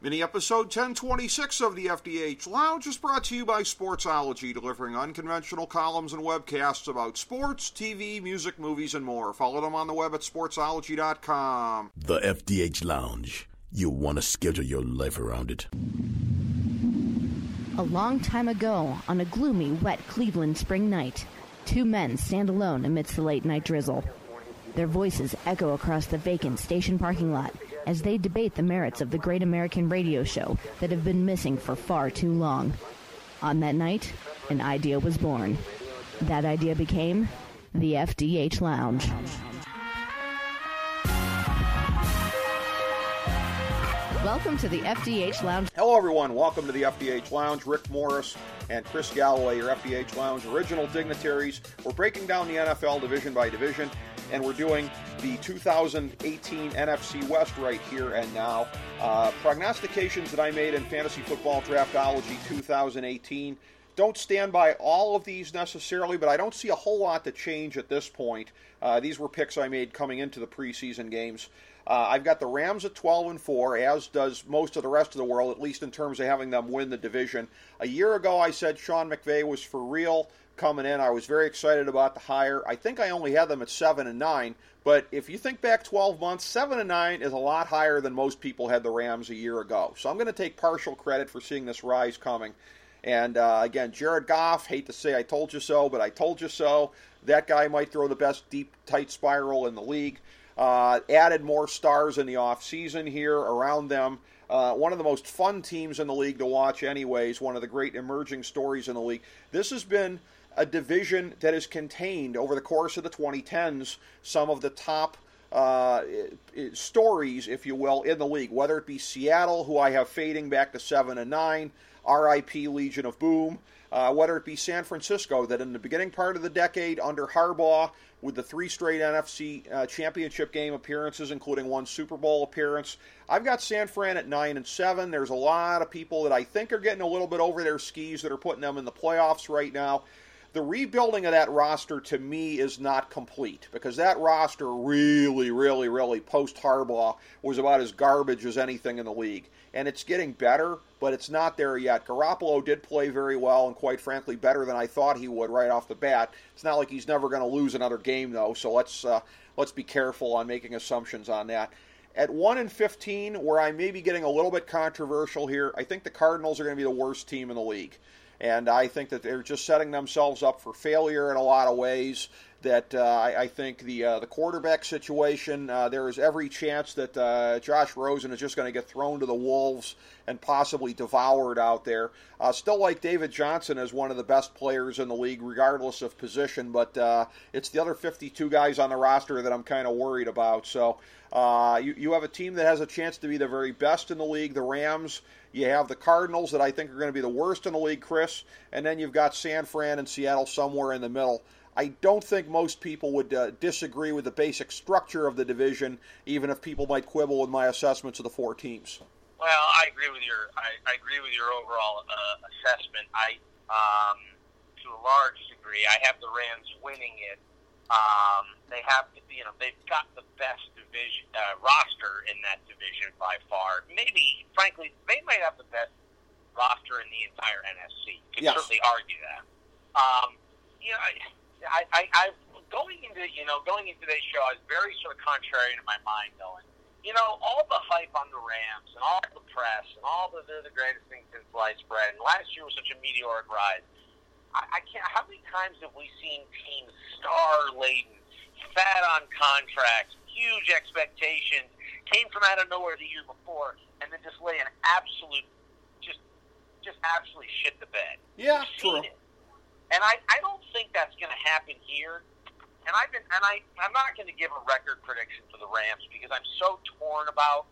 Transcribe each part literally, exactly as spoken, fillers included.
Mini-episode ten twenty-six of the F D H Lounge is brought to you by Sportsology, delivering unconventional columns and webcasts about sports, T V, music, movies, and more. Follow them on the web at sportsology dot com. The F D H Lounge. You'll want to schedule your life around it. A long time ago, on a gloomy, wet Cleveland spring night, two men stand alone amidst the late-night drizzle. Their voices echo across the vacant station parking lot as they debate the merits of the great American radio show that have been missing for far too long. On that night, an idea was born. That idea became the F D H Lounge. Welcome to the F D H Lounge. Hello, everyone. Welcome to the F D H Lounge. Rick Morris and Chris Galloway, your F D H Lounge original dignitaries. We're breaking down the N F L division by division, and we're doing the two thousand eighteen N F C West right here and now. Uh, prognostications that I made in Fantasy Football Draftology two thousand eighteen. Don't stand by all of these necessarily, but I don't see a whole lot to change at this point. Uh, these were picks I made coming into the preseason games. Uh, I've got the Rams at twelve and four, as does most of the rest of the world, at least in terms of having them win the division. A year ago, I said Sean McVay was for real coming in. I was very excited about the hire. I think I only had them at seven and nine, but if you think back twelve months, seven and nine is a lot higher than most people had the Rams a year ago. So I'm going to take partial credit for seeing this rise coming. And uh, again, Jared Goff, hate to say I told you so, but I told you so. That guy might throw the best deep, tight spiral in the league. Uh, added more stars in the offseason here around them. Uh, one of the most fun teams in the league to watch anyways, one of the great emerging stories in the league. This has been a division that has contained, over the course of the twenty tens, some of the top uh, stories, if you will, in the league, whether it be Seattle, who I have fading back to seven and nine, R I P Legion of Boom, uh, whether it be San Francisco, that in the beginning part of the decade under Harbaugh, with the three straight N F C uh, championship game appearances, including one Super Bowl appearance. I've got San Fran at nine and seven. There's a lot of people that I think are getting a little bit over their skis that are putting them in the playoffs right now. The rebuilding of that roster, to me, is not complete, because that roster really, really, really, post-Harbaugh, was about as garbage as anything in the league. And it's getting better, but it's not there yet. Garoppolo did play very well, and quite frankly, better than I thought he would right off the bat. It's not like he's never going to lose another game, though, so let's uh, let's be careful on making assumptions on that. At one and fifteen, where I may be getting a little bit controversial here, I think the Cardinals are going to be the worst team in the league. And I think that they're just setting themselves up for failure in a lot of ways. That uh, I, I think the uh, the quarterback situation, uh, there is every chance that uh, Josh Rosen is just going to get thrown to the wolves and possibly devoured out there. Uh, still like David Johnson as one of the best players in the league, regardless of position, but uh, it's the other fifty-two guys on the roster that I'm kind of worried about. So uh, you, you have a team that has a chance to be the very best in the league, the Rams. You have the Cardinals that I think are going to be the worst in the league, Chris, and then you've got San Fran and Seattle somewhere in the middle. I don't think most people would uh, disagree with the basic structure of the division, even if people might quibble with my assessments of the four teams. Well, I agree with your I, I agree with your overall uh, assessment. I, um, to a large degree, I have the Rams winning it. Um, they have, you know, they've got the best division uh, roster in that division by far. Maybe, frankly, they might have the best roster in the entire N F C. You can yes. certainly argue that. Um, you know. I, I, I, I going into you know going into today's show, I was very sort of contrary to my mind, going, you know, all the hype on the Rams and all the press and all the they're the greatest thing since sliced bread. And last year was such a meteoric rise. I, I can't. How many times have we seen teams star laden, fat on contracts, huge expectations, came from out of nowhere the year before, and then just lay an absolute, just, just absolutely shit the bed. Yeah, We've true. seen it. And I, I don't think that's going to happen here. And I've been, and I, I'm not going to give a record prediction for the Rams because I'm so torn about.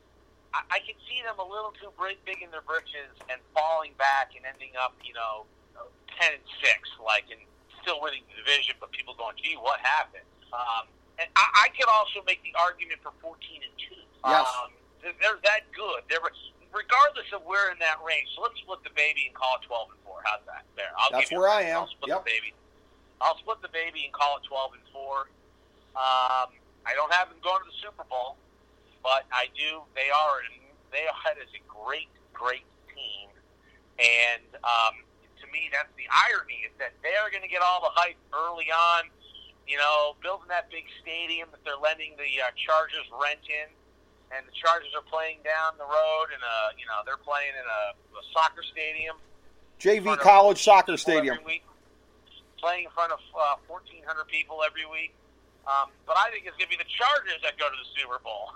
I, I can see them a little too big, big in their britches and falling back and ending up, you know, ten and six, like, and still winning the division. But people going, gee, what happened? Um, and I, I could also make the argument for fourteen and two. Yes. Um, they're, they're that good. They're regardless of where in that range. So let's split the baby and call it twelve and four. How's that? There. I'll That's give you where a I am. I'll split Yep. the baby. I'll split the baby and call it twelve and four. Um, I don't have them going to the Super Bowl, but I do. They are an they had is a great, great team. And um, to me, that's the irony, is that they're going to get all the hype early on, you know, building that big stadium that they're letting the uh, Chargers rent in. And the Chargers are playing down the road, and uh, you know, they're playing in a, a soccer stadium. J V college soccer stadium. Week, playing in front of uh, fourteen hundred people every week. Um, but I think it's going to be the Chargers that go to the Super Bowl.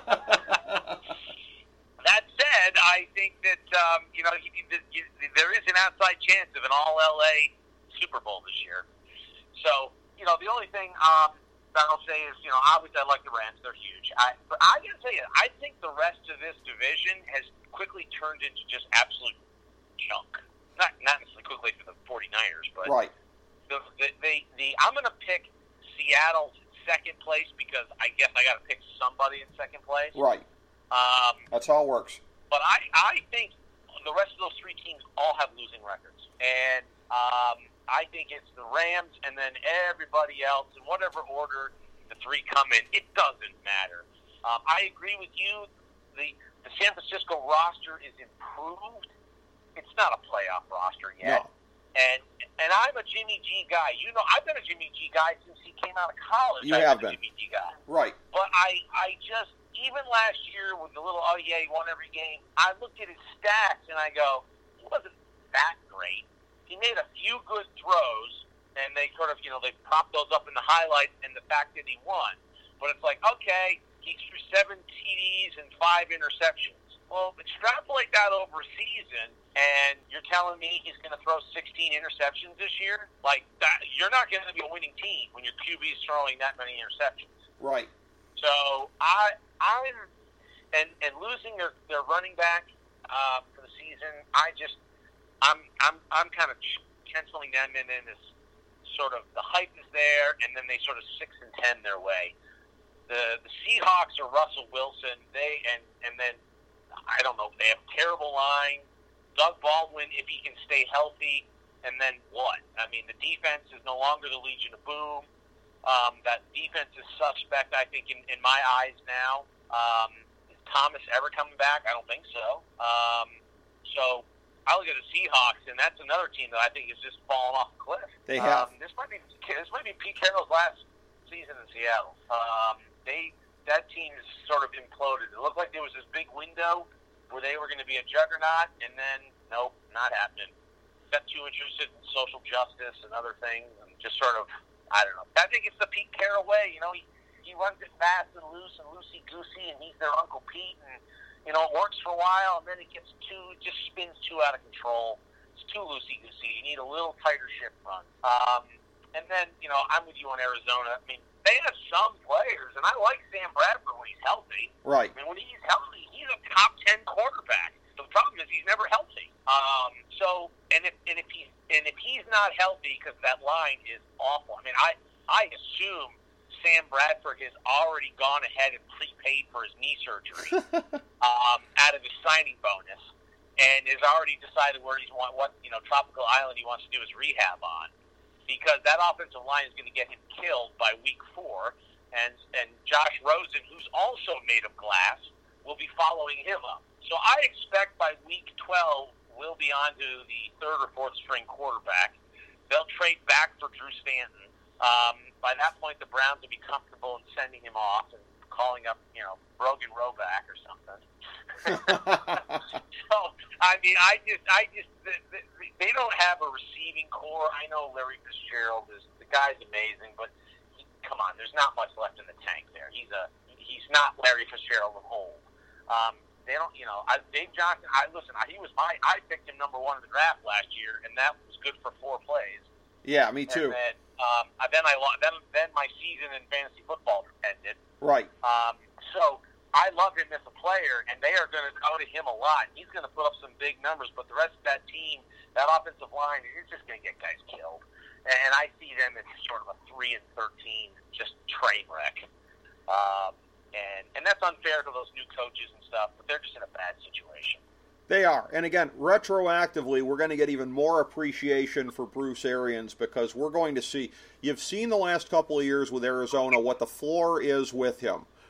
That said, I think that, um, you know, you, you, you, there is an outside chance of an all-L A Super Bowl this year. So, you know, the only thing um, that I'll say is, you know, obviously I like the Rams. They're huge. I, but I got to tell you, I think the rest of this division has quickly turned into just absolute junk. Not not necessarily quickly for the 49ers, but right. the, the, the, the, I'm going to pick Seattle second place because I guess I got to pick somebody in second place. Right. Um, That's how it works. But I, I think the rest of those three teams all have losing records. And um, I think it's the Rams and then everybody else in whatever order the three come in. It doesn't matter. Um, I agree with you. The, the San Francisco roster is improved. It's not a playoff roster yet. No. And and I'm a Jimmy G guy. You know, I've been a Jimmy G guy since he came out of college. You I've have been. been. a Jimmy G guy. Right. But I, I just, even last year with the little, oh yeah, he won every game, I looked at his stats and I go, he wasn't that great. He made a few good throws, and they sort of, you know, they propped those up in the highlights and the fact that he won. But it's like, okay, he threw seven T Ds and five interceptions. Well, extrapolate that over a season, and you're telling me he's going to throw sixteen interceptions this year? Like, that, you're not going to be a winning team when your Q B is throwing that many interceptions. Right. So, I, I'm, and, and losing their, their running back uh, for the season, I just, I'm, I'm, I'm kind of penciling them in, in this sort of, the hype is there, and then they sort of six and ten their way. The, the Seahawks are Russell Wilson, they, and, and then, I don't know, they have a terrible line. Doug Baldwin, if he can stay healthy, and then what? I mean, the defense is no longer the Legion of Boom. Um, that defense is suspect, I think, in, in my eyes now. Um, is Thomas ever coming back? I don't think so. Um, so I look at the Seahawks, and that's another team that I think is just falling off a cliff. They have. Um, this might be this might be Pete Carroll's last season in Seattle. Um, they. That team is sort of imploded. It looked like there was this big window where they were going to be a juggernaut, and then, nope, not happening. Got too interested in social justice and other things, and just sort of, I don't know. I think it's the Pete Carroll way. You know, he, he runs it fast and loose and loosey-goosey, and he's their Uncle Pete, and, you know, it works for a while, and then it gets too, it just spins too out of control. It's too loosey-goosey. You need a little tighter ship run. Um, and then, you know, I'm with you on Arizona. I mean, they have some players, and I like Sam Bradford when he's healthy. Right. I mean, when he's healthy, he's a top ten quarterback. The problem is he's never healthy. Um, so, and if and if he's and if he's not healthy, because that line is awful. I mean, I I assume Sam Bradford has already gone ahead and prepaid for his knee surgery um, out of his signing bonus, and has already decided where he's want what you know tropical island he wants to do his rehab on. Because that offensive line is going to get him killed by week four, and and Josh Rosen, who's also made of glass, will be following him up. So I expect by week twelve, we'll be on to the third or fourth string quarterback. They'll trade back for Drew Stanton. Um, by that point, the Browns will be comfortable in sending him off and calling up, you know, Brogan Roback or something. So, I mean, I just, I just, the, the, they don't have a receiving core. I know Larry Fitzgerald is, the guy's amazing, but he, come on, there's not much left in the tank there. He's a, he's not Larry Fitzgerald of old. Um, they don't, you know, I, Dave Johnson, I, listen, I, he was my, I picked him number one in the draft last year, and that was good for four plays. Yeah, me too. And then, um, then I, then, then my season in fantasy football ended. Right. Um, so, I love him as a player, and they are going to go to him a lot. He's going to put up some big numbers, but the rest of that team, that offensive line, is just going to get guys killed. And I see them as sort of a three and thirteen, just train wreck. Um, and and that's unfair to those new coaches and stuff, but they're just in a bad situation. They are. And again, retroactively, we're going to get even more appreciation for Bruce Arians because we're going to see, you've seen the last couple of years with Arizona what the floor is with him.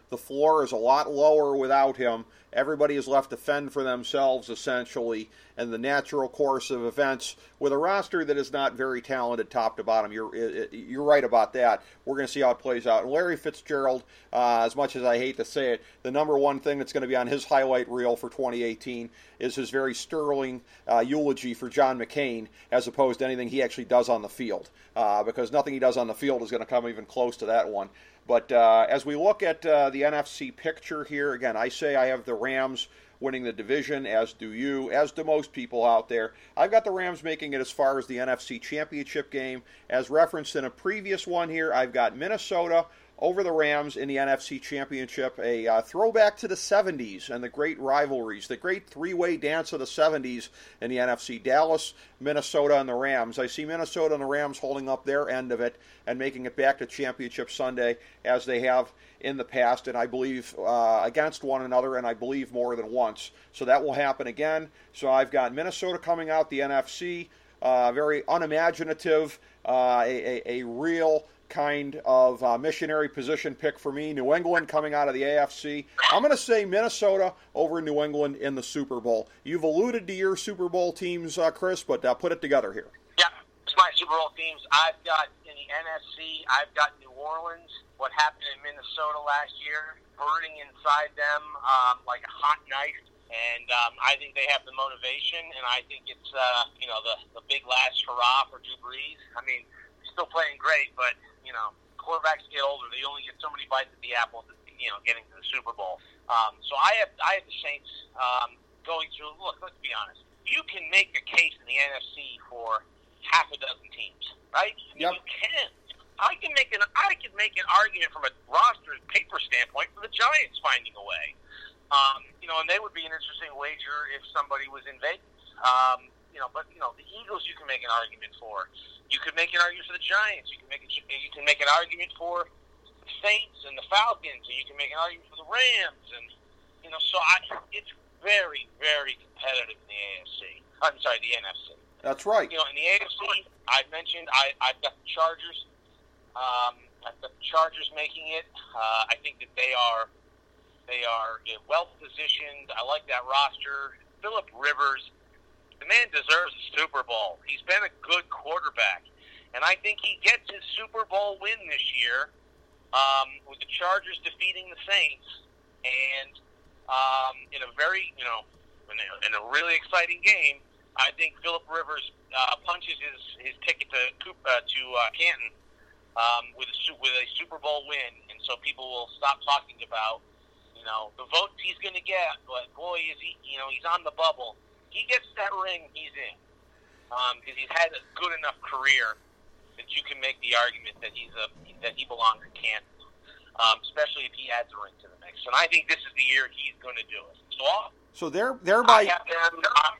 The floor is a lot lower without him. Everybody is left to fend for themselves, essentially, and the natural course of events with a roster that is not very talented top to bottom. You're you're right about that. We're going to see how it plays out. And Larry Fitzgerald, uh, as much as I hate to say it, the number one thing that's going to be on his highlight reel for twenty eighteen is his very sterling uh, eulogy for John McCain, as opposed to anything he actually does on the field, uh, because nothing he does on the field is going to come even close to that one. But uh, as we look at uh, the N F C picture here, again, I say I have the Rams winning the division, as do you, as do most people out there. I've got the Rams making it as far as the N F C Championship game. As referenced in a previous one here, I've got Minnesota over the Rams in the N F C Championship, a uh, throwback to the seventies and the great rivalries, the great three-way dance of the seventies in the N F C, Dallas, Minnesota, and the Rams. I see Minnesota and the Rams holding up their end of it and making it back to Championship Sunday as they have in the past, and I believe uh, against one another, and I believe more than once. So that will happen again. So I've got Minnesota coming out the N F C, uh, very unimaginative, uh, a, a, a real kind of uh, missionary position pick for me. New England coming out of the A F C. I'm going to say Minnesota over New England in the Super Bowl. You've alluded to your Super Bowl teams, uh, Chris, but uh, put it together here. Yeah, it's my Super Bowl teams. I've got in the N F C, I've got New Orleans. What happened in Minnesota last year, burning inside them um, like a hot knife. And um, I think they have the motivation, and I think it's, uh, you know, the, the big last hurrah for Drew Brees. I mean, he's still playing great, but you know, quarterbacks get older. They only get so many bites at the apple, to, you know, getting to the Super Bowl. Um, so I have I have the Saints um, going through. Look, let's be honest. You can make a case in the N F C for half a dozen teams, right? Yep. You can. I can make an I can make an argument from a roster paper standpoint for the Giants finding a way. Um, you know, and they would be an interesting wager if somebody was in Vegas. Um, you know, but you know, the Eagles you can make an argument for. You could make an argument for the Giants. You can make a, you can make an argument for the Saints and the Falcons, and you can make an argument for the Rams, and you know, so I, it's very, very competitive in the A F C. I'm sorry, the N F C. That's right. You know, in the A F C, I mentioned I, I've got the Chargers. Um, I've got the Chargers making it. Uh, I think that they are they are you know, well positioned. I like that roster. Phillip Rivers. The man deserves a Super Bowl. He's been a good quarterback. And I think he gets his Super Bowl win this year um, with the Chargers defeating the Saints. And um, in a very, you know, in a, in a really exciting game, I think Phillip Rivers uh, punches his, his ticket to uh, to uh, Canton um, with, a, with a Super Bowl win. And so people will stop talking about, you know, the votes he's going to get. But, boy, is he, you know, he's on the bubble. He gets that ring, he's in, because um, he's had a good enough career that you can make the argument that he's a that he belongs in Canton, um, especially if he adds a ring to the mix. And I think this is the year he's going to do it. So, I'll, so they're thereby, I, have them, uh,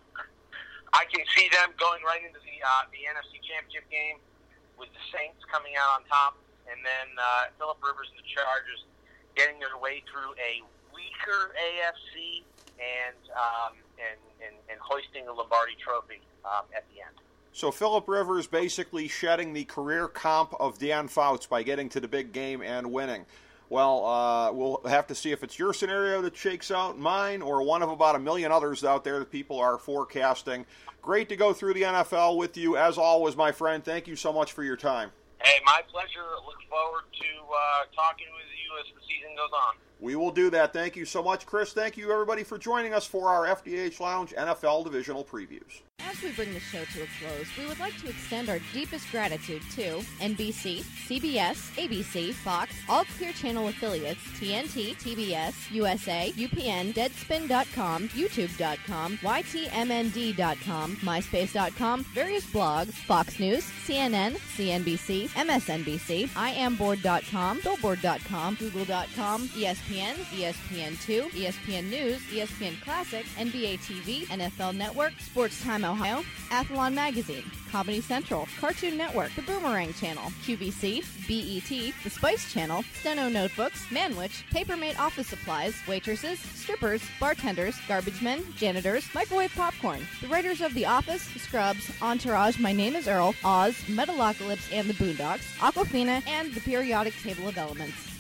I can see them going right into the uh, the N F C Championship game with the Saints coming out on top, and then uh, Phillip Rivers and the Chargers getting their way through a weaker A F C. And, um, and, and, and hoisting the Lombardi Trophy um, at the end. So Phillip Rivers basically shedding the career comp of Dan Fouts by getting to the big game and winning. Well, uh, we'll have to see if it's your scenario that shakes out, mine, or one of about a million others out there that people are forecasting. Great to go through the N F L with you, as always, my friend. Thank you so much for your time. Hey, my pleasure. Look forward to uh, talking with you as the season goes on. We will do that. Thank you so much, Chris. Thank you, everybody, for joining us for our F D H Lounge N F L Divisional Previews. As we bring the show to a close, we would like to extend our deepest gratitude to N B C, C B S, A B C, Fox, all Clear Channel affiliates, T N T, T B S, U S A, U P N, Deadspin dot com, YouTube dot com, Y T M N D dot com, MySpace dot com, various blogs, Fox News, C N N, C N B C, M S N B C, I am board dot com, Billboard dot com, Google dot com, E S P N, E S P N two, E S P N News, E S P N Classic, N B A T V, N F L Network, Sports Time Ohio, Athlon Magazine, Comedy Central, Cartoon Network, The Boomerang Channel, Q V C, B E T, The Spice Channel, Steno Notebooks, Manwich, Papermate Office Supplies, waitresses, strippers, bartenders, garbage men, janitors, microwave popcorn, the writers of The Office, Scrubs, Entourage, My Name is Earl, Oz, Metalocalypse and the Boondocks, Aquafina, and the Periodic Table of Elements.